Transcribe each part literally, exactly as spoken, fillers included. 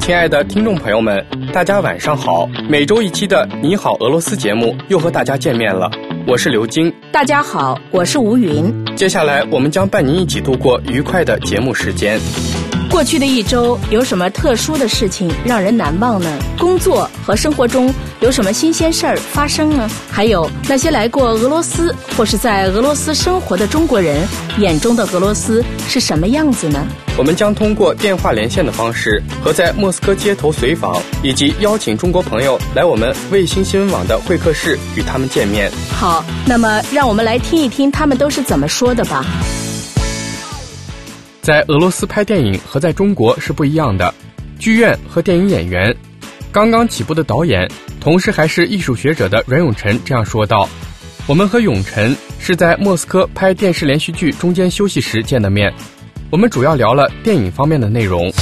亲爱的听众朋友们，大家晚上好！每周一期的《你好俄罗斯》节目又和大家见面了，我是刘晶。 大家好，我是吴云。 接下来我们将伴您一起度过愉快的节目时间。 过去的一周有什么特殊的事情让人难忘呢？工作和生活中有什么新鲜事儿发生呢？还有那些来过俄罗斯或是在俄罗斯生活的中国人眼中的俄罗斯是什么样子呢？ 我们将通过电话连线的方式和在莫斯科街头随访，以及邀请中国朋友来我们卫星新闻网的会客室与他们见面。 好，那么让我们来听一听他们都是怎么说的吧。 在俄罗斯拍电影和在中国是不一样的，剧院和电影演员，刚刚起步的导演，同时还是艺术学者的阮永晨这样说道：我们和永晨是在莫斯科拍电视连续剧中间休息时见的面，我们主要聊了电影方面的内容。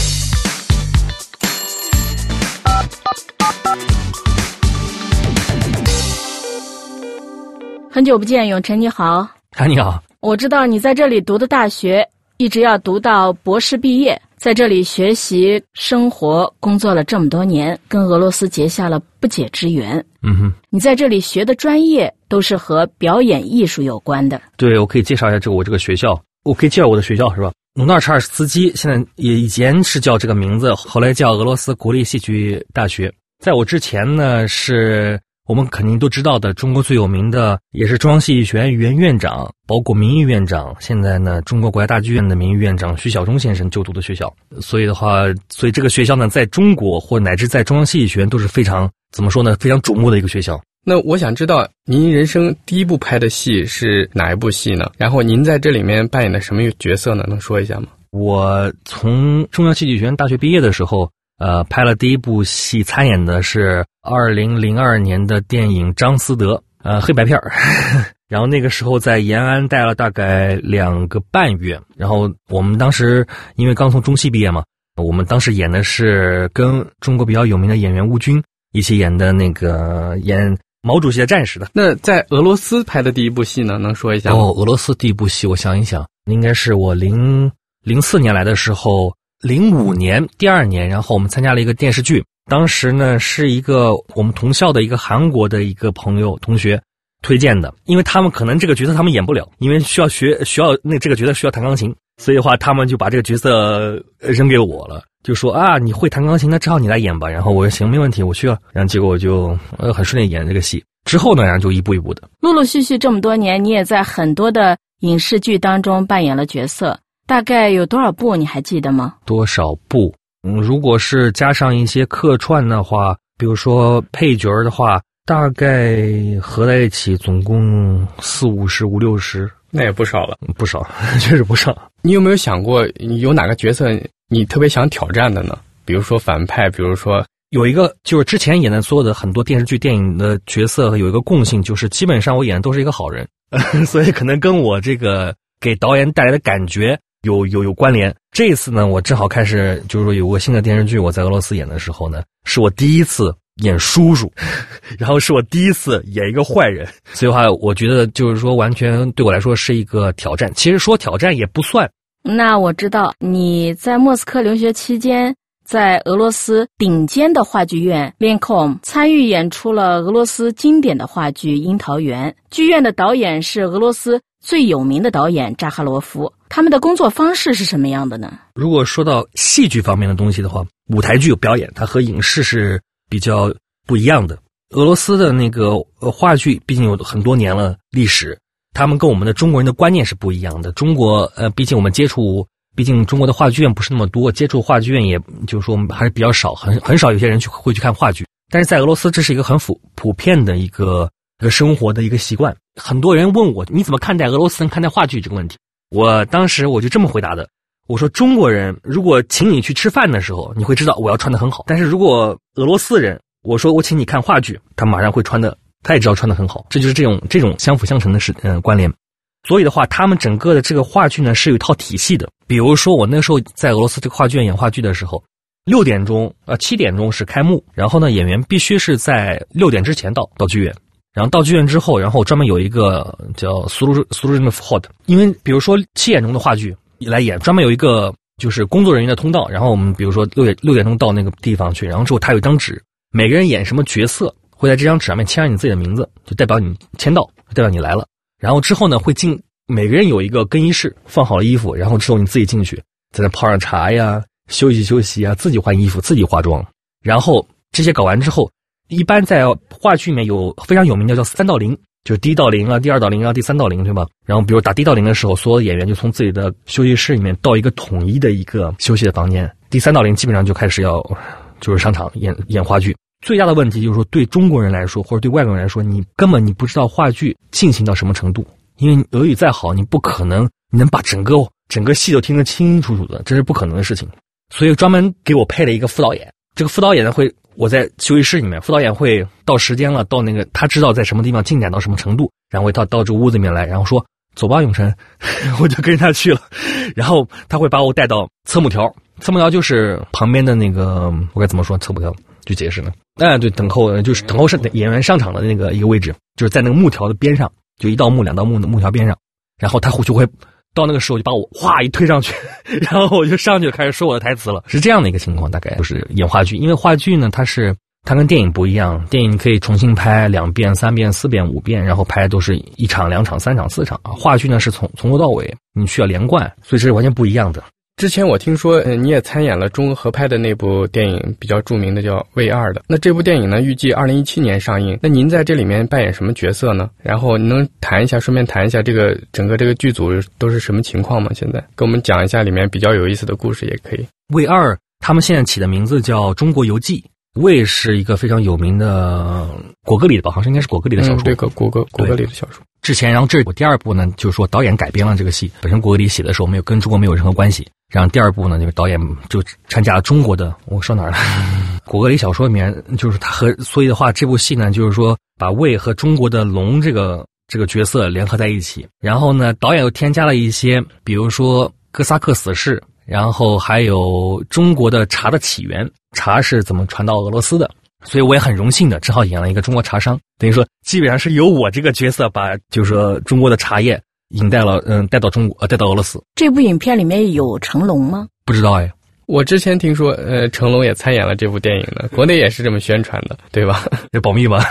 很久不见，永晨你好。 啊，你好。 我知道你在这里读的大学一直要读到博士毕业，在这里学习、生活、工作了这么多年，跟俄罗斯结下了不解之缘。 嗯哼， 你在这里学的专业都是和表演艺术有关的。 对，我可以介绍一下这个我这个学校，我可以介绍我的学校是吧？努纳查尔斯基现在也以前是叫这个名字，后来叫俄罗斯国立戏剧大学。在我之前呢，是我们肯定都知道的中国最有名的，也是中央戏剧学院原院长，包括名誉院长，现在呢中国国家大剧院的名誉院长徐小忠先生就读的学校。所以的话，所以这个学校呢在中国或乃至在中央戏剧学院都是非常怎么说呢非常瞩目的一个学校。 那我想知道您人生第一部拍的戏是哪一部戏呢？然后您在这里面扮演的什么角色呢？能说一下吗？ 我从中央戏剧学院大学毕业的时候，呃，拍了第一部戏，参演的是二零零二年的电影《张思德》，呃，黑白片儿。然后那个时候在延安待了大概两个半月。然后我们当时因为刚从中戏毕业嘛，我们当时演的是跟中国比较有名的演员吴军一起演的那个演毛主席的战士的。 那在俄罗斯拍的第一部戏呢，能说一下吗？ 哦，俄罗斯第一部戏，我想一想，应该是我零零四年来的时候，零五年第二年，然后我们参加了一个电视剧。当时呢是一个我们同校的一个韩国的一个朋友同学推荐的，因为他们可能这个角色他们演不了，因为需要学需要那这个角色需要弹钢琴，所以的话他们就把这个角色扔给我了，就说啊你会弹钢琴，那正好你来演吧。然后我说行，没问题，我去了。然后结果我就呃很顺利演这个戏。之后呢，然后就一步一步的， 陆陆续续这么多年，你也在很多的影视剧当中扮演了角色，大概有多少部你还记得吗？ 多少部？嗯，如果是加上一些客串的话，比如说配角的话，大概合在一起总共四五十五六十， 那也不少了， 不少，确实不少。 你有没有想过，有哪个角色你特别想挑战的呢？比如说反派，比如说有一个就是之前演的所有的很多电视剧、电影的角色有一个共性，就是基本上我演的都是一个好人，所以可能跟我这个给导演带来的感觉有有有关联。这一次呢，我正好开始就是说有个新的电视剧，我在俄罗斯演的时候呢，是我第一次演叔叔，然后是我第一次演一个坏人，所以的话，我觉得就是说完全对我来说是一个挑战。其实说挑战也不算。 那我知道你在莫斯科留学期间，在俄罗斯顶尖的话剧院 Lenkom 参与演出了俄罗斯经典的话剧《樱桃园》，剧院的导演是俄罗斯最有名的导演扎哈罗夫。他们的工作方式是什么样的呢？ 如果说到戏剧方面的东西的话，舞台剧有表演，它和影视是比较不一样的。俄罗斯的那个话剧毕竟有很多年了历史，他们跟我们的中国人的观念是不一样的。中国呃，毕竟我们接触，毕竟中国的话剧院不是那么多，接触话剧院也就是说我们还是比较少，很很少有些人去会去看话剧。但是在俄罗斯，这是一个很普普遍的一个一个生活的一个习惯。很多人问我你怎么看待俄罗斯人看待话剧这个问题，我当时我就这么回答的，我说中国人如果请你去吃饭的时候，你会知道我要穿得很好，但是如果俄罗斯人我说我请你看话剧，他马上会穿的，他也知道穿得很好，这就是这种这种相辅相成的是嗯、呃、关联。所以的话，他们整个的这个话剧呢是有一套体系的。比如说我那时候在俄罗斯这个话剧院演话剧的时候，六点钟呃七点钟是开幕，然后呢演员必须是在六点之前到到剧院，然后到剧院之后，然后专门有一个叫苏鲁苏鲁日诺夫 hot， 因为比如说七点钟的话剧来演，专门有一个就是工作人员的通道，然后我们比如说六点六点钟到那个地方去，然后之后他有一张纸，每个人演什么角色，会在这张纸上面签上你自己的名字，就代表你签到，代表你来了。然后之后呢，会进每个人有一个更衣室，放好了衣服，然后之后你自己进去，在那泡上茶呀，休息休息啊，自己换衣服，自己化妆。然后这些搞完之后，一般在话剧里面有非常有名的叫三道铃，就是第一道铃啊，第二道铃啊，第三道铃，对吧？然后比如打第一道铃的时候，所有的演员就从自己的休息室里面到一个统一的一个休息的房间。第三道铃基本上就开始要就是上场演演话剧。最大的问题就是说，对中国人来说或者对外国人来说，你根本你不知道话剧进行到什么程度，因为俄语再好，你不可能你能把整个整个戏都听得清清楚楚的，这是不可能的事情。所以专门给我配了一个副导演，这个副导演呢会我在休息室里面，副导演会到时间了，到那个他知道在什么地方进展到什么程度，然后会到到这屋子里面来，然后说走吧永晨，我就跟着他去了。然后他会把我带到侧幕条，侧幕条就是旁边的那个我该怎么说侧幕条就解释呢？哎，对，等候就是等候上演员上场的那个一个位置，就是在那个幕条的边上，就一道幕两道幕的幕条边上，然后他就会到那个时候就把我哗一推上去，然后我就上去开始说我的台词了，是这样的一个情况。大概就是演话剧，因为话剧呢，它是它跟电影不一样，电影你可以重新拍两遍、三遍、四遍、五遍，然后拍都是一场、两场、三场、四场啊。话剧呢是从从头到尾，你需要连贯，所以这是完全不一样的。 之前我听说，呃，你也参演了中俄合拍的那部电影，比较著名的叫《卫二》的。那这部电影呢，预计二零一七年上映。那您在这里面扮演什么角色呢？然后您能谈一下，顺便谈一下这个整个这个剧组都是什么情况吗？现在跟我们讲一下里面比较有意思的故事也可以。 卫二他们现在起的名字叫《中国游记》。卫是一个非常有名的果戈里的吧，好像应该是果戈里的小说。 嗯、对，果果戈果戈里的小说。 之前，然后这是我第二部呢，就是说导演改编了这个戏，本身果戈里写的时候没有跟中国没有任何关系。然后第二部呢，这个导演就参加了中国的，我说哪儿了？果戈里小说里面就是他和，所以的话，这部戏呢，就是说把卫和中国的龙这个这个角色联合在一起。然后呢，导演又添加了一些，比如说哥萨克死士。然后还有中国的茶的起源，茶是怎么传到俄罗斯的，所以我也很荣幸的正好演了一个中国茶商，等于说基本上是由我这个角色把就是说中国的茶叶引带了嗯带到中国呃带到俄罗斯。 这部影片里面有成龙吗？ 不知道哎， 我之前听说呃成龙也参演了这部电影的，国内也是这么宣传的，对吧？ 这保密吧。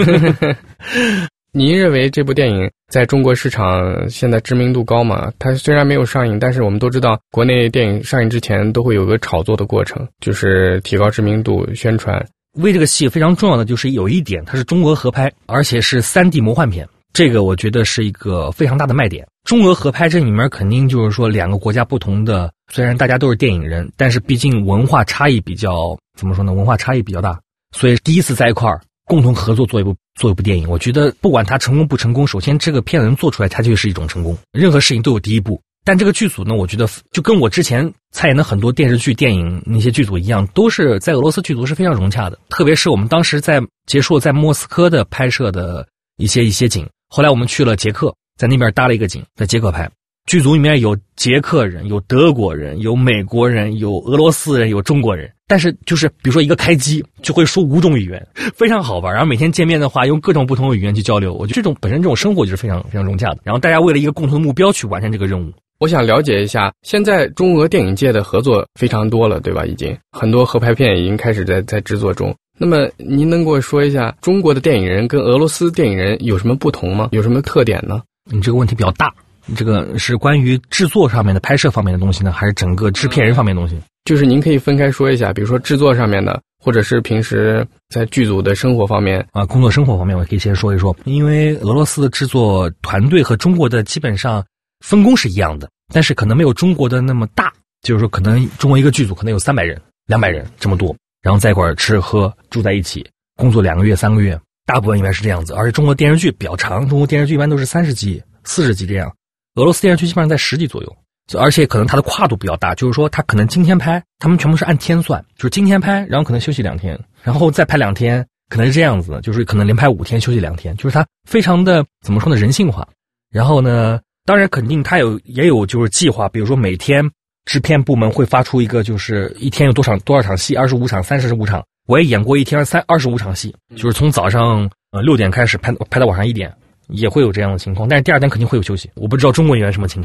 您认为这部电影在中国市场现在知名度高吗？它虽然没有上映，但是我们都知道国内电影上映之前都会有个炒作的过程，就是提高知名度宣传。 为这个戏非常重要的就是有一点，它是中俄合拍，而且是 三 D 魔幻片，这个我觉得是一个非常大的卖点。中俄合拍这里面肯定就是说两个国家不同的，虽然大家都是电影人，但是毕竟文化差异比较怎么说呢？文化差异比较大，所以第一次在一块儿共同合作做一部做一部电影，我觉得不管它成功不成功，首先这个片子能做出来，它就是一种成功。任何事情都有第一步，但这个剧组呢，我觉得就跟我之前参演的很多电视剧、电影那些剧组一样，都是在俄罗斯剧组是非常融洽的。特别是我们当时在结束在莫斯科的拍摄的一些一些景，后来我们去了捷克，在那边搭了一个景，在捷克拍。剧组里面有捷克人，有德国人，有美国人，有俄罗斯人，有中国人。但是就是比如说一个开机就会说五种语言，非常好玩。然后每天见面的话，用各种不同的语言去交流。我觉得这种本身这种生活就是非常非常融洽的。然后大家为了一个共同的目标去完成这个任务。 我想了解一下，现在中俄电影界的合作非常多了，对吧？已经很多合拍片已经开始在在制作中。那么您能给我说一下中国的电影人跟俄罗斯电影人有什么不同吗？有什么特点呢？ 你这个问题比较大。这个是关于制作上面的拍摄方面的东西呢，还是整个制片人方面的东西？ 就是您可以分开说一下，比如说制作上面的，或者是平时在剧组的生活方面啊，工作生活方面我可以先说一说。因为俄罗斯的制作团队和中国的基本上分工是一样的，但是可能没有中国的那么大，就是说可能中国一个剧组可能有三百人、两百人这么多，然后在一块儿吃喝住在一起，工作两个月、三个月，大部分应该是这样子。而且中国电视剧比较长，中国电视剧一般都是三十集、四十集这样。俄罗斯电视剧基本上在十集左右，而且可能它的跨度比较大，就是说它可能今天拍，他们全部是按天算，就是今天拍，然后可能休息两天，然后再拍两天，可能是这样子，就是可能连拍五天休息两天，就是它非常的怎么说呢，人性化。然后呢，当然肯定它有也有就是计划，比如说每天制片部门会发出一个就是一天有多少多少场戏，二十五场、三十五场，我也演过一天三二十五场戏，就是从早上呃六点开始拍拍到晚上一点。也会有这样的情况，但是第二天肯定会有休息。我不知道中国演员什么情况哈。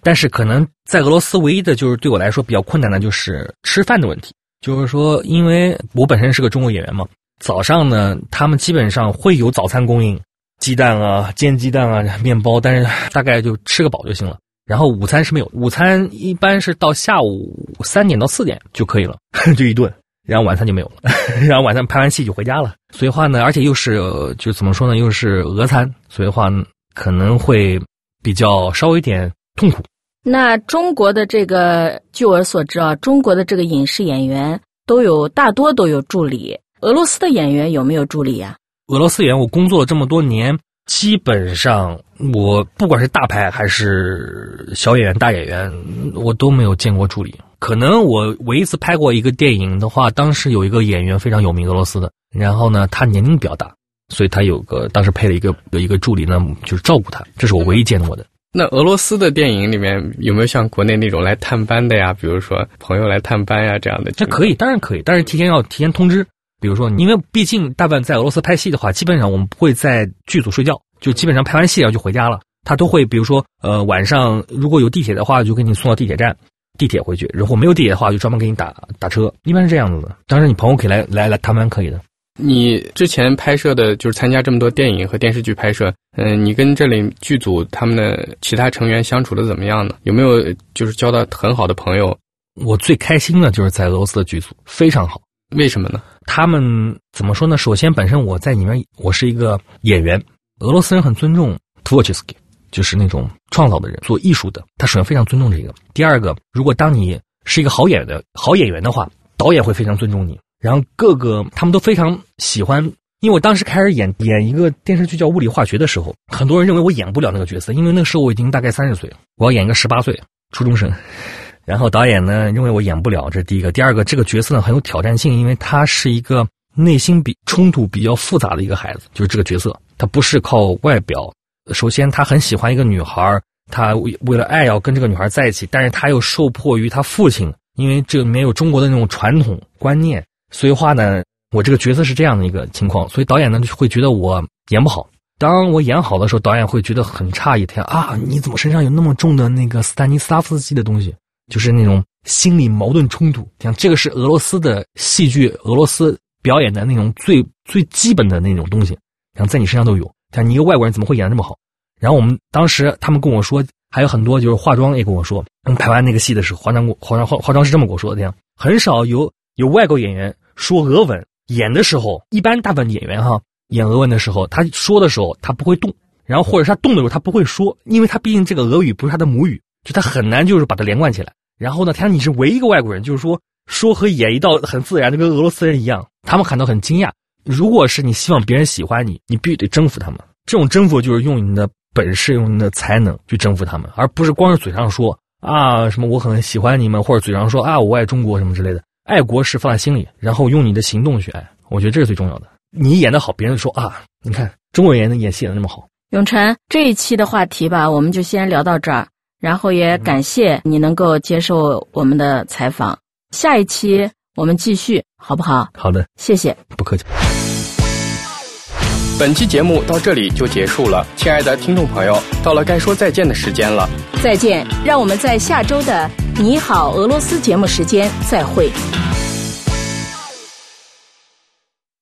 但是可能在俄罗斯唯一的就是对我来说比较困难的就是吃饭的问题，就是说因为我本身是个中国演员嘛，早上呢他们基本上会有早餐供应，鸡蛋啊、煎鸡蛋啊、面包，但是大概就吃个饱就行了。然后午餐是没有，午餐一般是到下午三点到四点就可以了，就一顿，然后晚餐就没有了，然后晚上拍完戏就回家了。所以话呢，而且又是就怎么说呢，又是俄餐，所以话可能会比较稍微有点痛苦。 那中国的这个，据我所知啊，中国的这个影视演员都有大多都有助理，俄罗斯的演员有没有助理呀？ 俄罗斯演员我工作了这么多年，基本上我不管是大牌还是小演员、大演员，我都没有见过助理。可能我唯一一次拍过一个电影的话，当时有一个演员非常有名，俄罗斯的，然后呢他年龄比较大，所以他有个当时配了一个有一个助理呢，就是照顾他，这是我唯一见过的。 那俄罗斯的电影里面有没有像国内那种来探班的呀？比如说朋友来探班呀这样的？ 这可以，当然可以，但是提前要提前通知。比如说，因为毕竟大半在俄罗斯拍戏的话，基本上我们不会在剧组睡觉，就基本上拍完戏然后就回家了。他都会比如说呃晚上如果有地铁的话，就给你送到地铁站，地铁回去；如果没有地铁的话，就专门给你打打车，一般是这样子的。当然你朋友可以来来来探班可以的。 你之前拍摄的就是参加这么多电影和电视剧拍摄，嗯，你跟这里剧组他们的其他成员相处的怎么样呢？有没有就是交到很好的朋友？ 我最开心的就是在俄罗斯的剧组，非常好。 为什么呢？ 他们怎么说呢？首先本身我在里面我是一个演员，俄罗斯人很尊重 tvorческий， 就是那种创造的人，做艺术的，他首先非常尊重这个。第二个，如果当你是一个好演员的好演员的话，导演会非常尊重你。然后各个他们都非常喜欢，因为我当时开始演演一个电视剧叫《物理化学》的时候，很多人认为我演不了那个角色，因为那个时候我已经大概三十岁了，我要演一个十八岁初中生。然后导演呢认为我演不了，这是第一个。第二个，这个角色呢很有挑战性，因为他是一个内心比冲突比较复杂的一个孩子，就是这个角色，他不是靠外表。首先他很喜欢一个女孩，他为了爱要跟这个女孩在一起，但是他又受迫于他父亲，因为这里面有中国的那种传统观念。所以话呢，我这个角色是这样的一个情况，所以导演呢就会觉得我演不好。当我演好的时候，导演会觉得很诧异，他啊，你怎么身上有那么重的那个斯坦尼斯拉夫斯基的东西，就是那种心理矛盾冲突。像这个是俄罗斯的戏剧、俄罗斯表演的那种最最基本的那种东西，像在你身上都有。像你一个外国人怎么会演得这么好？然后我们当时他们跟我说，还有很多就是化妆也跟我说，我们拍完那个戏的时候，化妆化妆化妆师这么跟我说的，这样很少有有外国演员说俄文演的时候，一般大部分演员哈演俄文的时候，他说的时候他不会动，然后或者是他动的时候他不会说，因为他毕竟这个俄语不是他的母语，就他很难就是把它连贯起来。然后呢，他说你是唯一一个外国人，就是说说和演一道很自然的，跟俄罗斯人一样，他们感到很惊讶。如果是你希望别人喜欢你，你必须得征服他们。这种征服就是用你的本事、用你的才能去征服他们，而不是光是嘴上说啊什么我很喜欢你们，或者嘴上说啊我爱中国什么之类的。爱国是放在心里，然后用你的行动去爱，我觉得这是最重要的。你演得好，别人说啊，你看中国演的演戏演得那么好。 永成，这一期的话题吧，我们就先聊到这儿，然后也感谢你能够接受我们的采访。下一期我们继续，好不好？ 好的， 谢谢。 不客气。 本期节目到这里就结束了，亲爱的听众朋友，到了该说再见的时间了。 再见，让我们在下周的你好俄罗斯节目时间再会。